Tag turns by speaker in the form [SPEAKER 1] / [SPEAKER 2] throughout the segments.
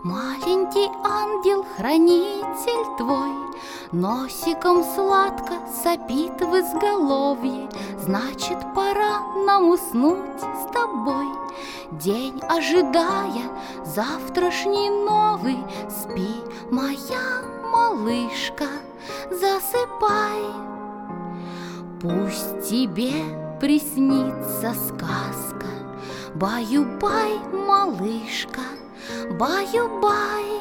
[SPEAKER 1] Маленький ангел-хранитель твой носиком сладко сопит в изголовье. Значит, пора нам уснуть с тобой, день ожидая завтрашний новый. Спи, моя малышка, засыпай. Пусть тебе приснится сказка. Баю-бай, малышка, баю-бай.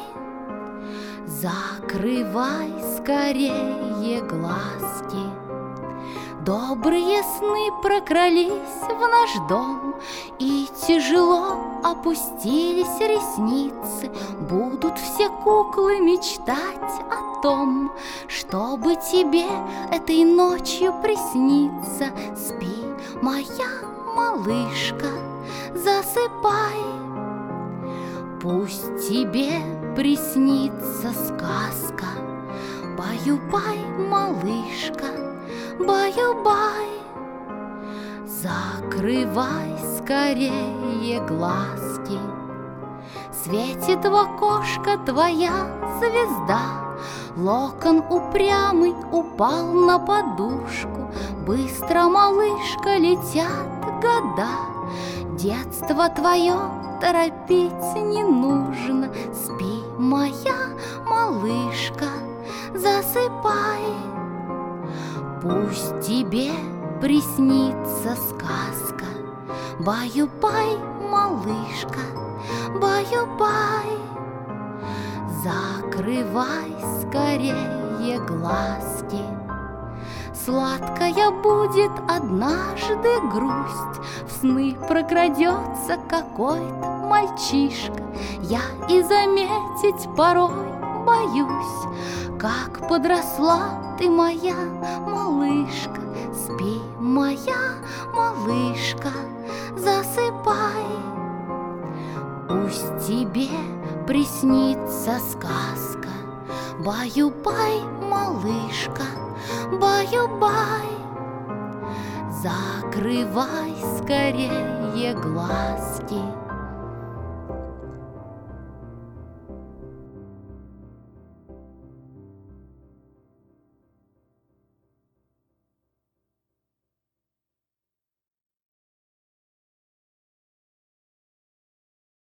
[SPEAKER 1] Закрывай скорее глазки. Добрые сны прокрались в наш дом, и тяжело опустились ресницы. Будут все куклы мечтать о том, чтобы тебе этой ночью присниться. Спи, моя малышка, засыпай. Пусть тебе приснится сказка. Баю-бай, малышка, баю-бай. Закрывай скорее глазки. Светит в окошко твоя звезда. Локон упрямый упал на подушку. Быстро, малышка, летят года. Детство твое торопить не нужно. Спи, моя малышка, засыпай. Пусть тебе приснится сказка. Баю-бай, малышка, баю-бай. Закрывай скорее глазки. Сладкая будет однажды грусть. В сны прокрадется какой-то мальчишка. Я и заметить порой боюсь, как подросла ты, моя малышка. Спи, моя малышка, засыпай. Пусть тебе приснится сказка. Баю-бай, малышка, баю-бай. Закрывай скорее глазки.